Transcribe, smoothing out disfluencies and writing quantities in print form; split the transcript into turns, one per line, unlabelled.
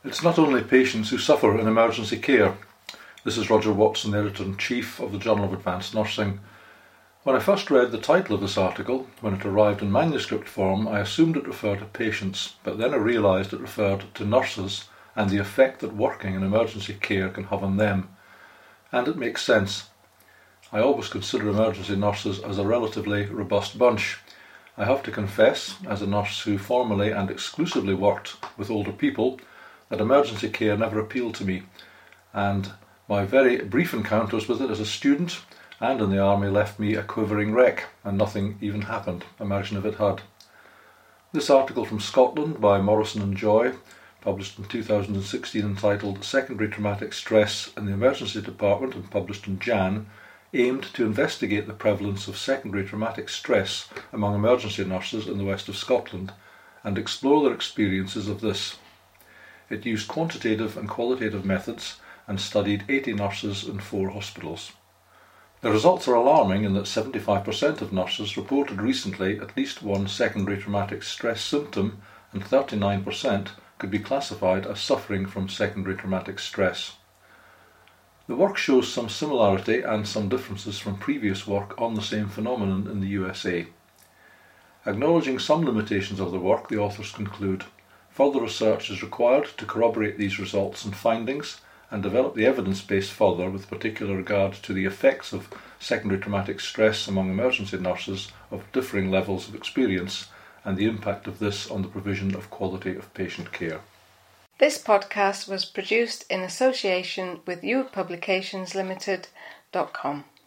It's not only patients who suffer in emergency care. This is Roger Watson, the Editor-in-Chief of the Journal of Advanced Nursing. When I first read the title of this article, when it arrived in manuscript form, I assumed it referred to patients, but then I realised it referred to nurses and the effect that working in emergency care can have on them. And it makes sense. I always consider emergency nurses as a relatively robust bunch. I have to confess, as a nurse who formerly and exclusively worked with older people, that emergency care never appealed to me, and my very brief encounters with it as a student and in the army left me a quivering wreck, and nothing even happened. Imagine if it had. This article from Scotland by Morrison and Joy, published in 2016, entitled Secondary Traumatic Stress in the Emergency Department and published in Jan, aimed to investigate the prevalence of secondary traumatic stress among emergency nurses in the west of Scotland and explore their experiences of this. It used quantitative and qualitative methods and studied 80 nurses in 4 hospitals. The results are alarming in that 75% of nurses reported recently at least one secondary traumatic stress symptom, and 39% could be classified as suffering from secondary traumatic stress. The work shows some similarity and some differences from previous work on the same phenomenon in the USA. Acknowledging some limitations of the work, the authors conclude, further research is required to corroborate these results and findings and develop the evidence base further with particular regard to the effects of secondary traumatic stress among emergency nurses of differing levels of experience and the impact of this on the provision of quality of patient care.
This podcast was produced in association with YouPublications Limited.com.